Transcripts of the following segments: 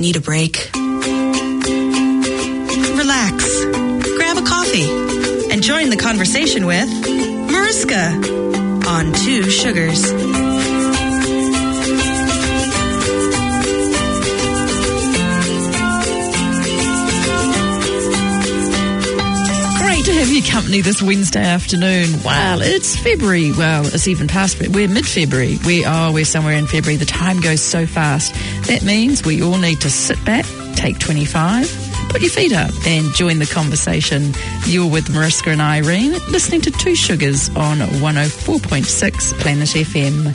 Need a break? Relax. Grab a coffee and join the conversation with Mariska on Two Sugars. Great to have your company this Wednesday afternoon. Wow, it's February. Well, it's even past, we're mid-February. We're somewhere in February. The time goes so fast. That means we all need to sit back, take 25, put your feet up and join the conversation. You're with Mariska and Irene, listening to Two Sugars on 104.6 Planet FM.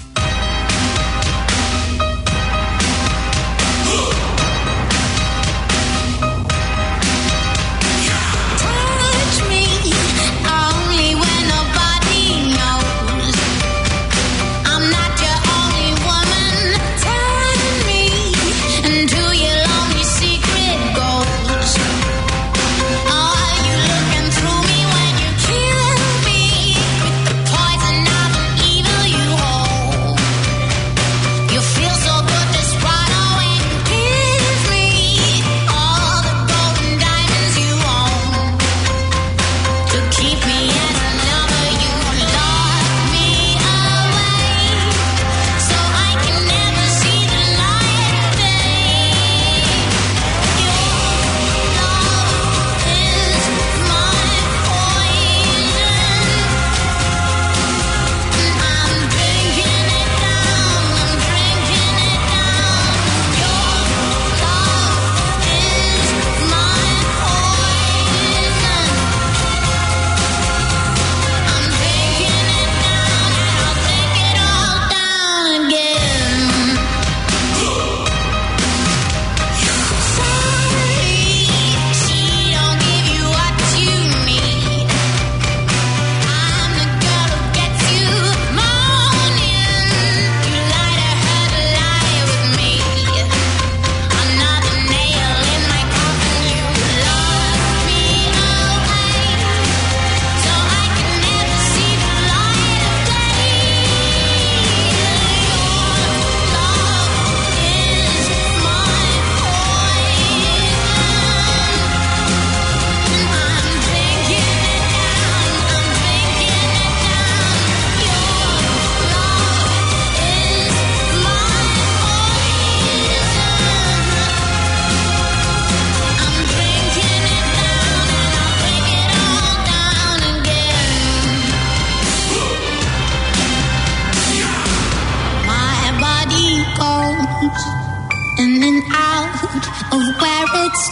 In and out of where it's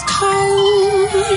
cold.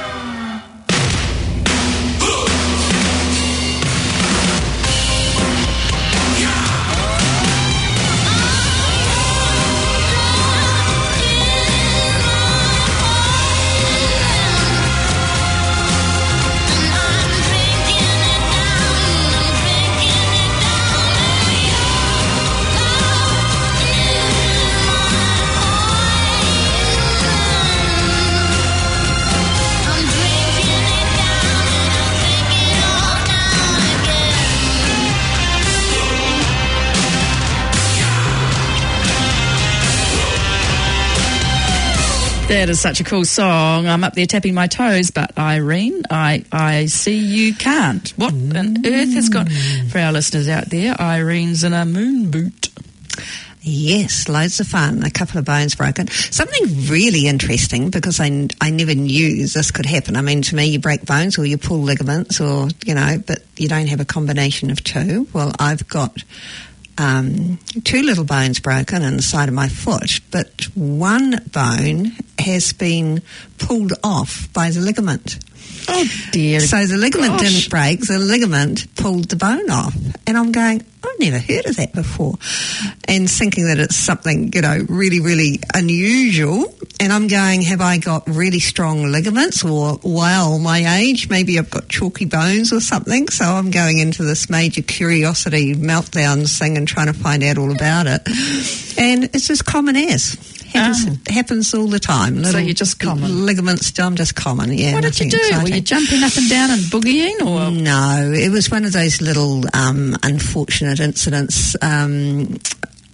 That is such a cool song. I'm up there tapping my toes, but Irene, I see you can't. What on earth has got, for our listeners out there, Irene's in a moon boot. Yes, loads of fun. A couple of bones broken. Something really interesting, because I never knew this could happen. I mean, to me, you break bones or you pull ligaments or, but you don't have a combination of two. Well, I've got two little bones broken in the side of my foot, but one bone has been pulled off by the ligament. Oh, dear. So the ligament didn't break, the ligament pulled the bone off. And I'm going, I've never heard of that before. And thinking that it's something, really, really unusual. And I'm going, have I got really strong ligaments? Or, wow, my age, maybe I've got chalky bones or something. So I'm going into this major curiosity meltdown thing and trying to find out all about it. And it's just common as. Happens all the time. So you're just common. Ligaments, I'm just common, yeah. What did you do? Exciting. Were you jumping up and down and boogieing? Or? No, it was one of those little unfortunate incidents.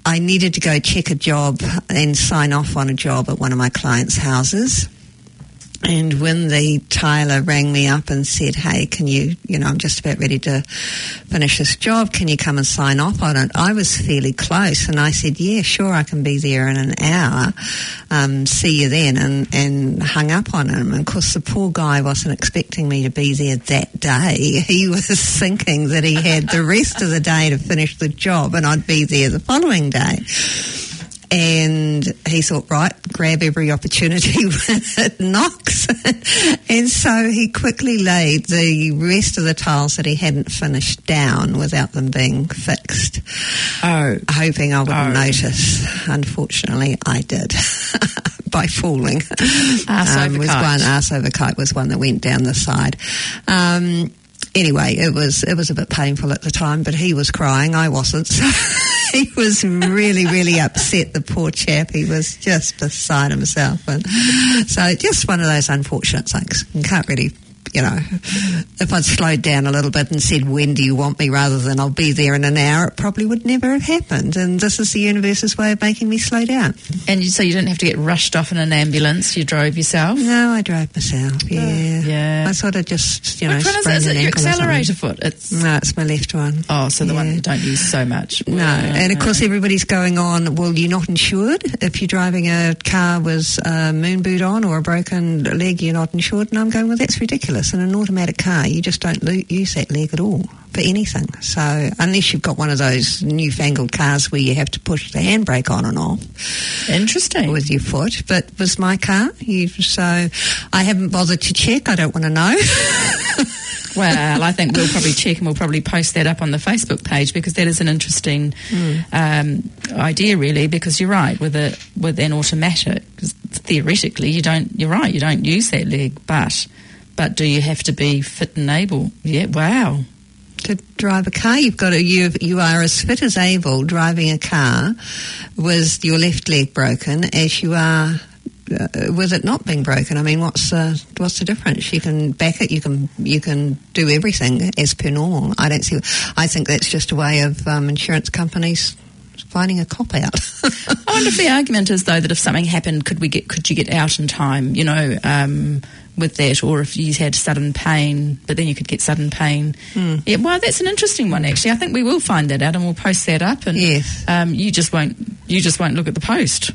I needed to go check a job and sign off on a job at one of my clients' houses. And when the tiler rang me up and said, hey, can you, I'm just about ready to finish this job, can you come and sign off on it? I was fairly close, and I said, yeah, sure, I can be there in an hour. See you then, and hung up on him. And of course, the poor guy wasn't expecting me to be there that day. He was thinking that he had the rest of the day to finish the job, and I'd be there the following day. And he thought, right, grab every opportunity when it knocks. And so he quickly laid the rest of the tiles that he hadn't finished down without them being fixed. Oh. Hoping I wouldn't notice. Unfortunately, I did. By falling. Arse over kite. Arse over kite was one that went down the side. Anyway, it was a bit painful at the time, but he was crying. I wasn't. So he was really, really upset, the poor chap. He was just beside himself. And so just one of those unfortunate things. You can't really, if I'd slowed down a little bit and said, when do you want me, rather than I'll be there in an hour, it probably would never have happened. And this is the universe's way of making me slow down. And so you didn't have to get rushed off in an ambulance, you drove yourself? No, I drove myself, yeah. Yeah. I sort of just, Which one is it? Your accelerator foot? No, it's my left one. Oh, so the one you don't use so much. No, and of course everybody's going on, well, you're not insured. If you're driving a car with a moon boot on or a broken leg, you're not insured. And I'm going, well, that's ridiculous. In an automatic car, you just don't use that leg at all for anything. So unless you've got one of those newfangled cars where you have to push the handbrake on and off. Interesting. With your foot. But with my car, so I haven't bothered to check. I don't want to know. Well, I think we'll probably check, and we'll probably post that up on the Facebook page, because that is an interesting idea, really, because you're right, with an automatic, theoretically you don't use that leg, but do you have to be fit and able? Yeah, wow. To drive a car, you are as fit as able driving a car with your left leg broken as you are with it not being broken. I mean, what's the difference? You can back it. You can do everything as per normal. I don't see. I think that's just a way of insurance companies finding a cop out. I wonder if the argument is, though, that if something happened, could you get out in time? With that, or if you had sudden pain, but then you could get sudden pain. Yeah, well, that's an interesting one, actually. I think we will find that out, and we'll post that up. And yes. You just won't look at the post.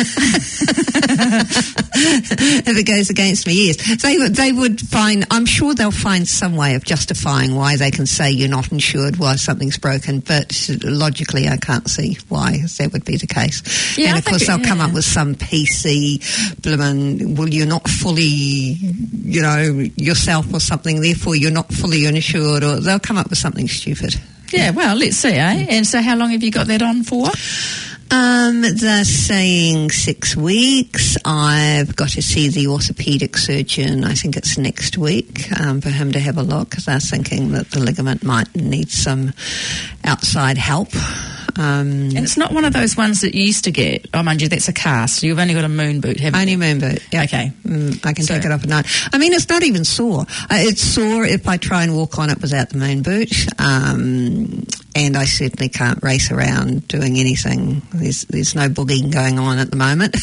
If it goes against me, yes. They would find, I'm sure they'll find some way of justifying why they can say you're not insured, why something's broken, but logically I can't see why that would be the case. Yeah, and of course they'll come up with some PC bloomin', well, you're not fully, yourself or something, therefore you're not fully insured, or they'll come up with something stupid. Yeah, well, let's see, eh? And so how long have you got that on for? They're saying 6 weeks. I've got to see the orthopaedic surgeon, I think it's next week, for him to have a look, because they're thinking that the ligament might need some outside help. And it's not one of those ones that you used to get. Oh, mind you, that's a cast. You've only got a moon boot, haven't you? Only moon boot, yeah. Okay. I can take it off at night. I mean, it's not even sore. It's sore if I try and walk on it without the moon boot. And I certainly can't race around doing anything. There's no boogieing going on at the moment.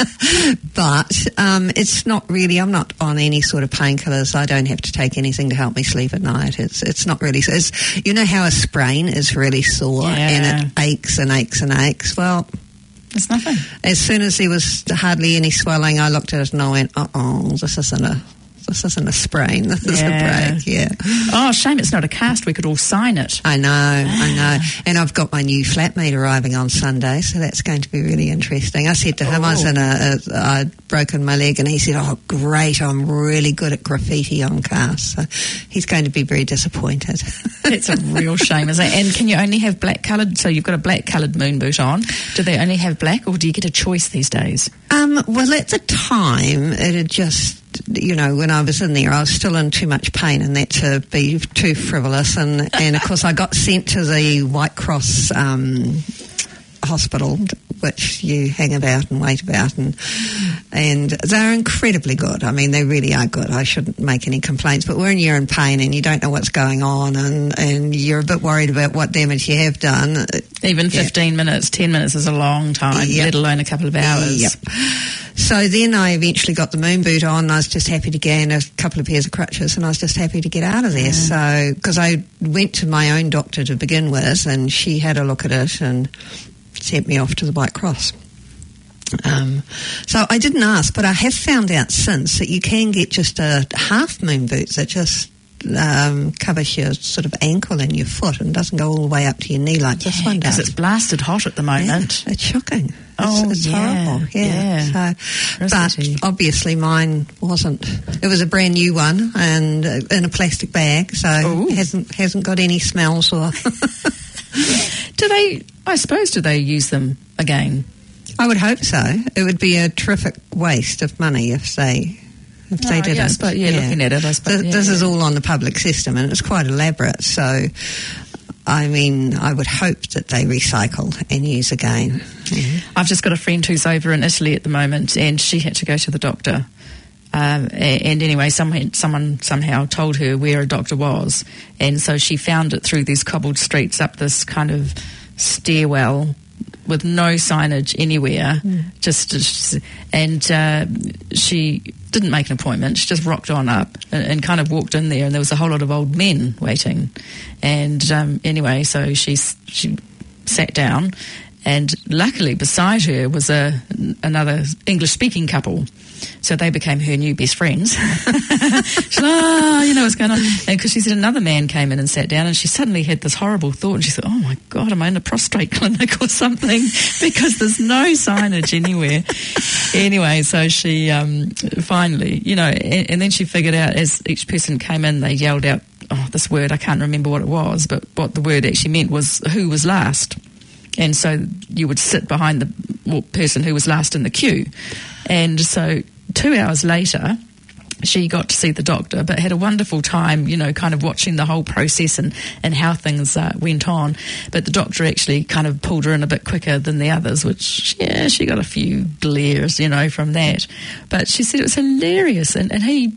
But it's not really, I'm not on any sort of painkillers. I don't have to take anything to help me sleep at night. It's not really, you know how a sprain is really sore, and it aches and aches and aches? Well, it's nothing. As soon as there was hardly any swelling, I looked at it and I went, this isn't a sprain. This is a break, yeah. Oh, shame it's not a cast. We could all sign it. I know. And I've got my new flatmate arriving on Sunday, so that's going to be really interesting. I said to him, I'd broken my leg, and he said, oh, great, I'm really good at graffiti on casts. So he's going to be very disappointed. It's a real shame, isn't it? And can you only have black-coloured, so you've got a black-coloured moon boot on. Do they only have black, or do you get a choice these days? Well, at the time, it had just, when I was in there, I was still in too much pain, and that to be too frivolous. And of course, I got sent to the White Cross hospital, which you hang about and wait about. And And they're incredibly good. I mean, they really are good. I shouldn't make any complaints. But when you're in pain and you don't know what's going on and you're a bit worried about what damage you have done. Even 15 minutes, 10 minutes is a long time, let alone a couple of hours. Yep. So then I eventually got the moon boot on. And I was just happy to gain a couple of pairs of crutches, and I was just happy to get out of there. So, because I went to my own doctor to begin with, and she had a look at it and sent me off to the White Cross. So I didn't ask, but I have found out since that you can get just a half moon boot that just covers your sort of ankle and your foot and doesn't go all the way up to your knee like this one does. Because it's blasted hot at the moment. Yeah, it's shocking. It's horrible. Yeah. So, but obviously mine wasn't. It was a brand new one and in a plastic bag, so hasn't got any smells or. Do they use them again? I would hope so. It would be a terrific waste of money if they didn't. Yeah, looking at it, I suppose. This is all on the public system, and it's quite elaborate. So, I mean, I would hope that they recycle and use again. Yeah. I've just got a friend who's over in Italy at the moment, and she had to go to the doctor. And anyway, someone somehow told her where a doctor was, and so she found it through these cobbled streets up this kind of stairwell with no signage anywhere. She didn't make an appointment. She just rocked on up and kind of walked in there, and there was a whole lot of old men waiting. And anyway, so she sat down, and luckily beside her was another English-speaking couple. So they became her new best friends. She's like, you know what's going on. And because she said another man came in and sat down, and she suddenly had this horrible thought, and she thought, oh my God, am I in a prostrate clinic or something? Because there's no signage anywhere. Anyway, so she finally, and then she figured out as each person came in, they yelled out, this word, I can't remember what it was, but what the word actually meant was who was last. And so you would sit behind the person who was last in the queue. And so 2 hours later, she got to see the doctor, but had a wonderful time, kind of watching the whole process and how things went on. But the doctor actually kind of pulled her in a bit quicker than the others, which, she got a few glares, from that. But she said it was hilarious. And he...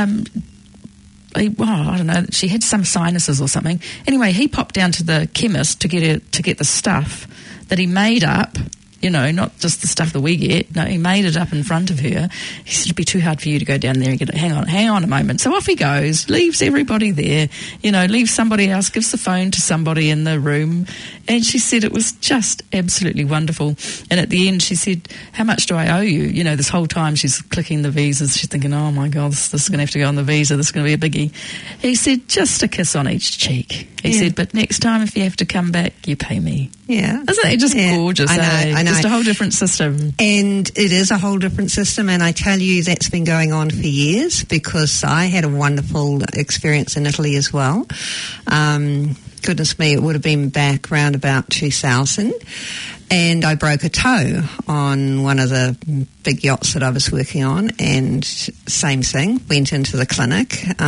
I don't know, she had some sinuses or something. Anyway, he popped down to the chemist to get the stuff that he made up, not just the stuff that we get. No, he made it up in front of her. He said, it'd be too hard for you to go down there and get it. Hang on a moment. So off he goes, leaves everybody there, leaves somebody else, gives the phone to somebody in the room. And she said it was just absolutely wonderful. And at the end, she said, how much do I owe you? This whole time she's clicking the visas. She's thinking, oh, my God, this is going to have to go on the visa. This is going to be a biggie. He said, just a kiss on each cheek. He said, but next time if you have to come back, you pay me. Yeah. Isn't it just gorgeous? I know. Just a whole different system. And it is a whole different system. And I tell you, that's been going on for years, because I had a wonderful experience in Italy as well. Goodness me, it would have been back around about 2000. And I broke a toe on one of the big yachts that I was working on, and same thing, went into the clinic.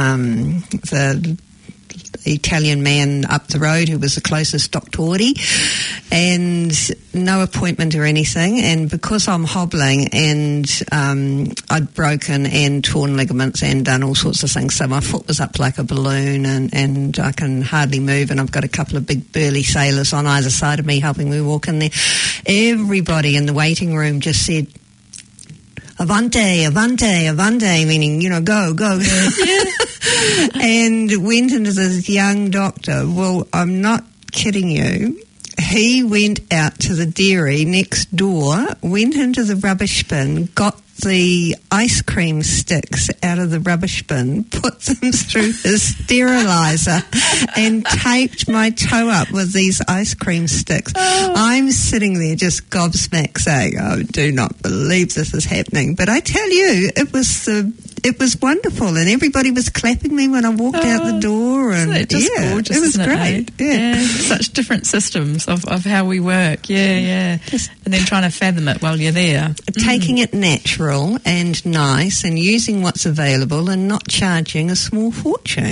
The Italian man up the road who was the closest doctor, and no appointment or anything. And because I'm hobbling and I'd broken and torn ligaments and done all sorts of things, so my foot was up like a balloon, and I can hardly move, and I've got a couple of big burly sailors on either side of me helping me walk in there. Everybody in the waiting room just said, Avante, Avante, Avante, meaning, go, go. Yeah. And went into this young doctor. Well, I'm not kidding you. He went out to the dairy next door, went into the rubbish bin, got the ice cream sticks out of the rubbish bin, put them through his sterilizer, and taped my toe up with these ice cream sticks. Oh. I'm sitting there just gobsmacked saying, I do not believe this is happening. But I tell you, it was wonderful, and everybody was clapping me when I walked out the door. And isn't it just gorgeous? It was great. Yeah. Such different systems of how we work. Yeah. And then trying to fathom it while you're there. Taking it natural and nice, and using what's available, and not charging a small fortune.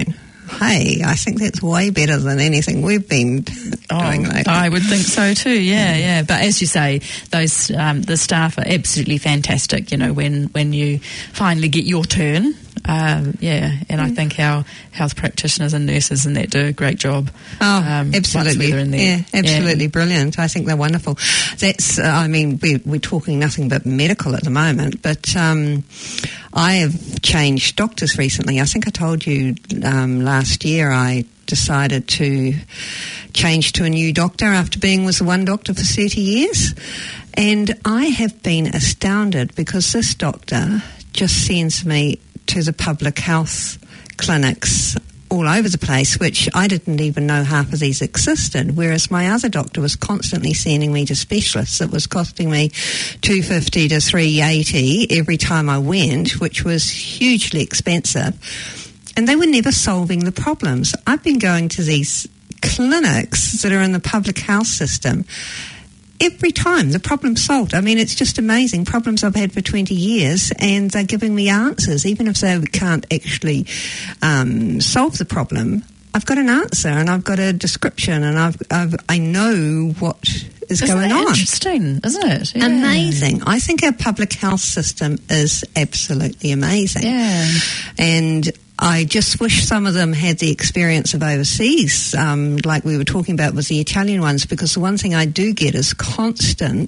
hey, I think that's way better than anything we've been doing lately. I would think so too. Yeah. But as you say, those the staff are absolutely fantastic. You know, when you finally get your turn. And I think our health practitioners and nurses and that do a great job. Absolutely. Absolutely brilliant. I think they're wonderful. That's, we're talking nothing but medical at the moment, but I have changed doctors recently. I think I told you last year I decided to change to a new doctor after being with the one doctor for 30 years. And I have been astounded because this doctor just sends me to the public health clinics all over the place, which I didn't even know half of these existed, whereas my other doctor was constantly sending me to specialists. It was costing me $250 to $380 every time I went, which was hugely expensive, and they were never solving the problems. I've been going to these clinics that are in the public health system. Every time the problem's solved. I mean, it's just amazing. Problems I've had for 20 years, and they're giving me answers. Even if they can't actually solve the problem, I've got an answer and I've got a description, and I know what is going on. Interesting, isn't it? Yeah. Amazing. I think our public health system is absolutely amazing. Yeah. And I just wish some of them had the experience of overseas, like we were talking about with the Italian ones, because the one thing I do get is constant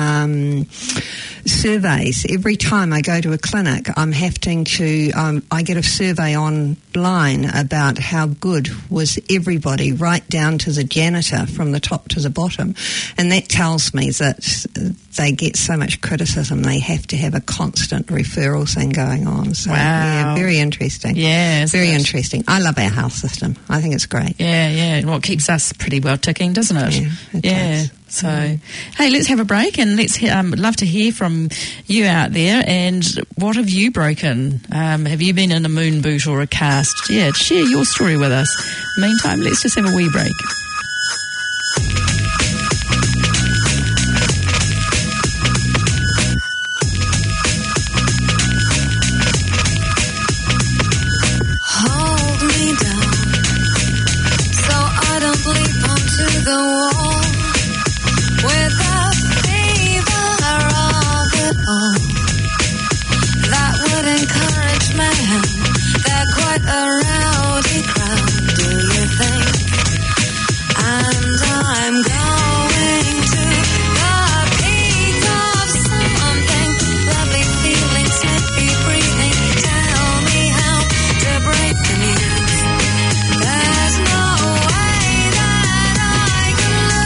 surveys. Every time I go to a clinic, I'm having to, I get a survey online about how good was everybody, right down to the janitor from the top to the bottom. And that tells me that they get so much criticism, they have to have a constant referral thing going on. So, yeah, very interesting. Yeah, very interesting. I love our health system. I think it's great. Yeah. Well, it keeps us pretty well ticking, doesn't it? Yeah, it does. So, hey, let's have a break, and let's love to hear from you out there. And what have you broken? Have you been in a moon boot or a cast? Yeah, share your story with us. Meantime, let's just have a wee break. Hold me down so I don't leap onto the wall. With the fever of it all, that would encourage mayhem. They're quite a rowdy crowd, do you think? And I'm going to the beat of something, lovely feeling, slippy breathing. Tell me how to break the news. There's no way that I can lose.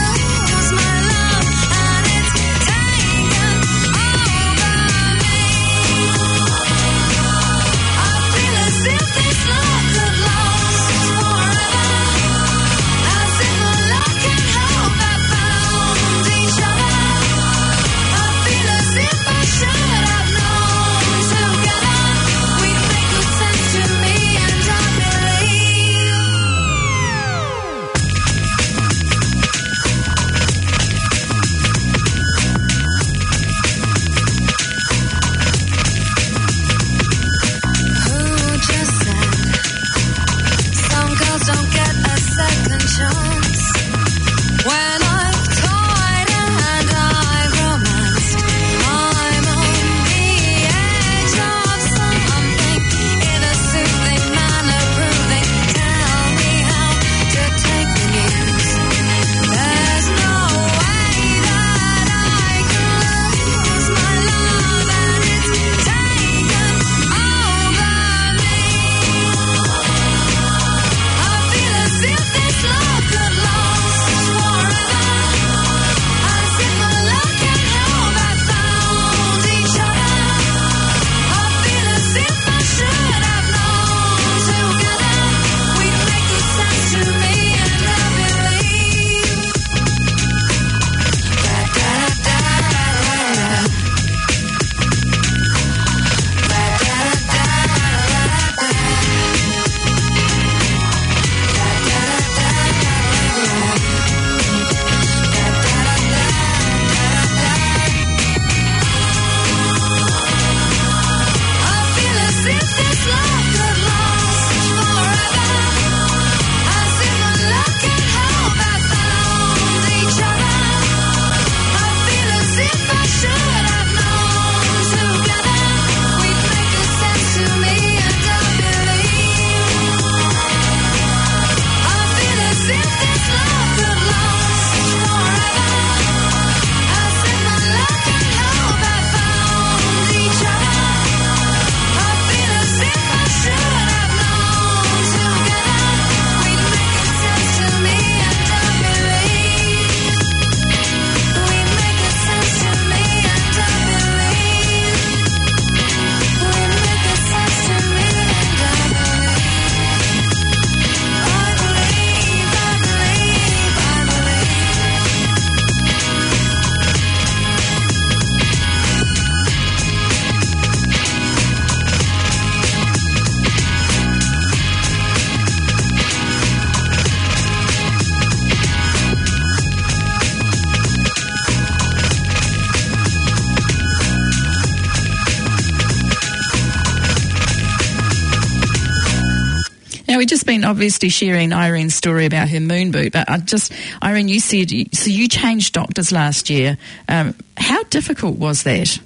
we've just been obviously sharing Irene's story about her moon boot, but Irene, you said, so you changed doctors last year. How difficult was that?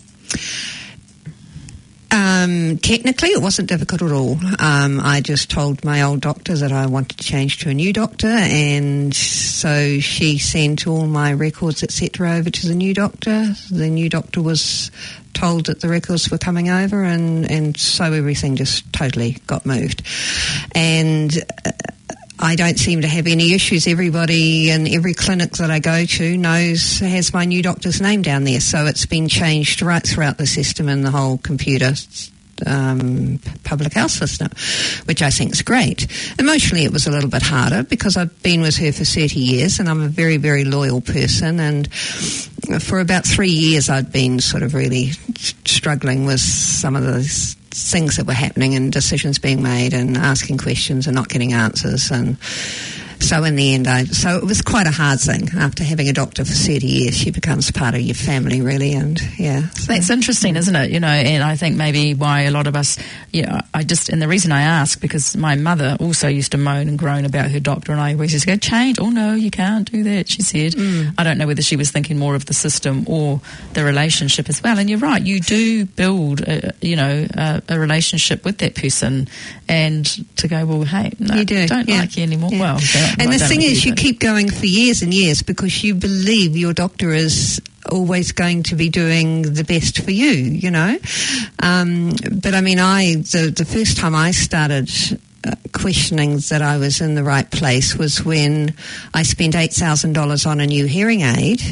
Technically, it wasn't difficult at all. I just told my old doctor that I wanted to change to a new doctor, and so she sent all my records, etc., over to the new doctor. The new doctor was told that the records were coming over, and so everything just totally got moved. And I don't seem to have any issues. Everybody in every clinic that I go to has my new doctor's name down there. So it's been changed right throughout the system and the whole computer public health system, which I think is great. Emotionally, it was a little bit harder because I've been with her for 30 years and I'm a very, very loyal person. And for about 3 years, I'd been sort of really struggling with some of those things that were happening and decisions being made and asking questions and not getting answers. And so in the end, so it was quite a hard thing. After having a doctor for 30 years, she becomes part of your family, really. And yeah. So. That's interesting, isn't it? You know, and I think maybe why a lot of us, and the reason I ask, because my mother also used to moan and groan about her doctor, and I always used to go, change. Oh no, you can't do that, she said. I don't know whether she was thinking more of the system or the relationship as well. And you're right, you do build, a relationship with that person, and to go, well, hey, no, you do, don't like you anymore. Yeah. Well, and the thing is, you keep going for years and years because you believe your doctor is always going to be doing the best for you, you know. But I mean, the first time I started questioning that I was in the right place was when I spent $8,000 on a new hearing aid,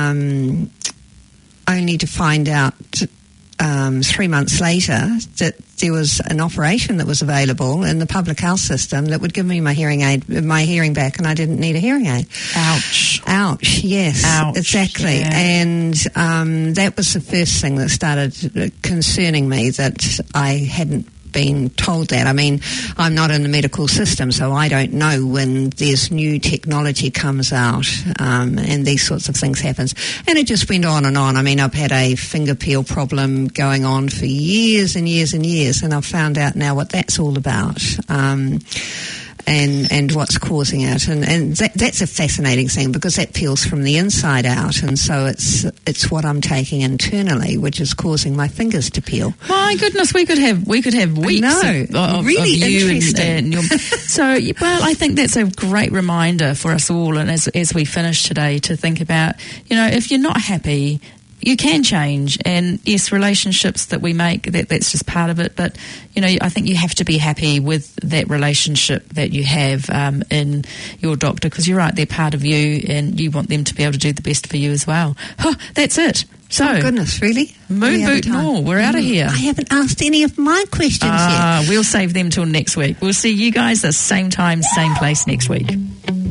only to find out 3 months later that there was an operation that was available in the public health system that would give me my hearing back, and I didn't need a hearing aid. Ouch. Yes. Ouch. Exactly. Yeah. And that was the first thing that started concerning me, that I hadn't been told that. I mean, I'm not in the medical system, so I don't know when there's new technology comes out and these sorts of things happens. And it just went on and on. I mean, I've had a finger peel problem going on for years and years and years, and I've found out now what that's all about. And what's causing it, and that's a fascinating thing because that peels from the inside out, and so it's what I'm taking internally which is causing my fingers to peel. My goodness, we could have weeks of really you interesting. and your, so well, I think that's a great reminder for us all, and as we finish today, to think about, if you're not happy, you can change, and yes, relationships that we make, that's just part of it, but I think you have to be happy with that relationship that you have in your doctor, because you're right, they're part of you and you want them to be able to do the best for you as well. That's it. So, oh goodness, really? Moon boot and all, we're out of here. I haven't asked any of my questions yet. We'll save them till next week. We'll see you guys the same time, same place next week. Who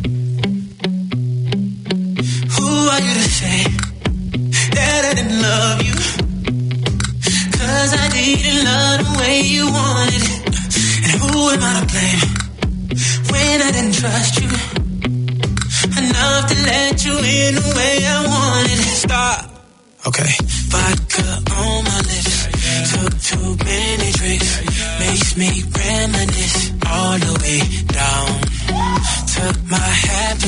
are you to say that I didn't love you? 'Cause I didn't love the way you wanted it. And who am I to blame when I didn't trust you enough to let you in the way I wanted it? Stop. Okay. Vodka on my lips, took too many drinks, makes me reminisce all the way down. Took my happy